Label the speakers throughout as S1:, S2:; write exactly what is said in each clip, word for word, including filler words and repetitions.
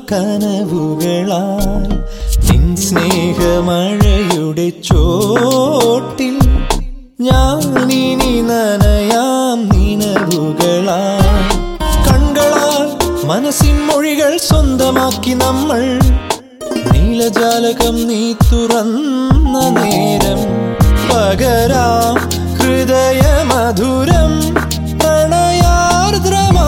S1: കനവുകളാൽ നിൻ സ്നേഹമഴയുടെ ചോട്ടിൽ ഞാനിനി നനയാം നിനവുകളാൽ. കണ്ണുകളാൽ മനസ്സിൻ മൊഴികൾ സ്വന്തമാക്കി നമ്മൾ നീലജാലകം നീ തുറന്ന നേരം പകരാം ഹൃദയ മധുരം പ്രണയാർദ്രമാ.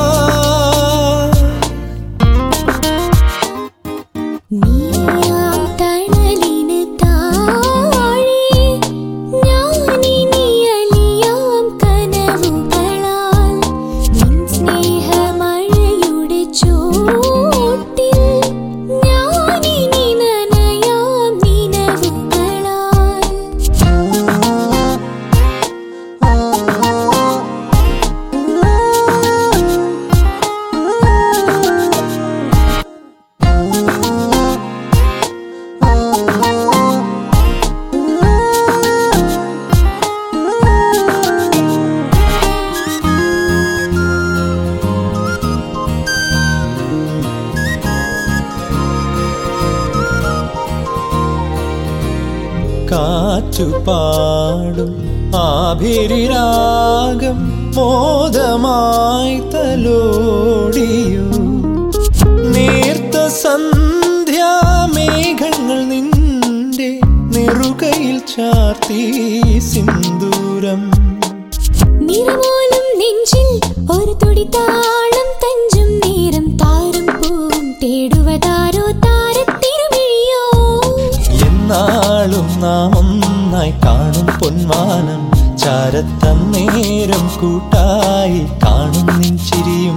S1: കാറ്റുപാടും ആഭിരിരാഗം മോദമായി തലോടിയോ. നേർത്ത സന്ധ്യാമേഘങ്ങൾ നിന്റെ നെറുകയിൽ ചാർത്തി സിന്ദൂരം.
S2: നിറമോലും നെഞ്ചിൽ ഒരു തുടി താളം തഞ്ചും നേരം താരം പൂവും തേടുവതാരോ താരത്തിരുമിഴിയോ.
S1: എന്നാളും നാം ഒന്നായി കാണും പൊന്മാനം ചാരത്തന്നേരം കൂട്ടായി കാണും നിൻ ചിരിയും.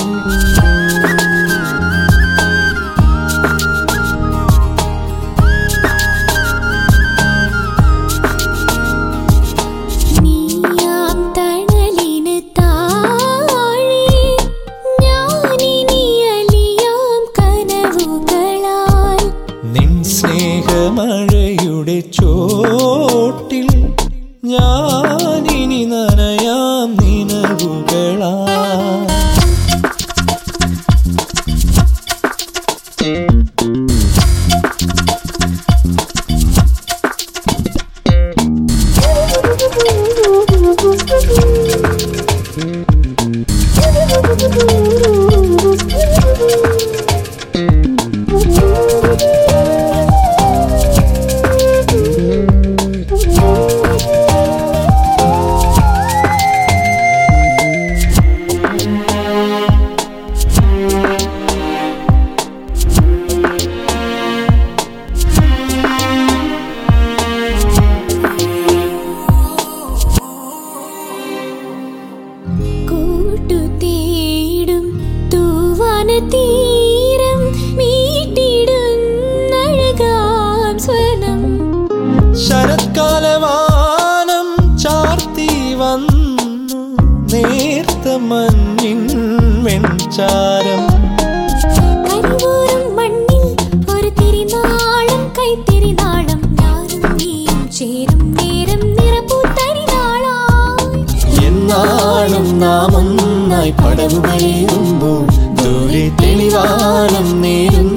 S1: സ്നേഹമഴയുടെ ചോട്ടിൽ ഞാനിനി നനയാം നിനവുകളാ.
S2: തീരം മീട്ടിടുന്നഴകാം സ്വനം.
S1: ശരത്കാലവാനം ചാർത്തി വന്നു നേർത്ത മഞ്ഞിൻ വെൺചാരം.
S2: കരിവൂറും മണ്ണിൽ ഒരു തിരിനാളം കൈത്തിരിനാളം ഞാനും നീയും ചേരും നേരം നിറപ്പൂത്തരിനാളായി.
S1: എന്നാളും നാം ഒന്നായി പടവുകളേറുമ്പോൾ ദൂരെ തെളിവാനം നേരും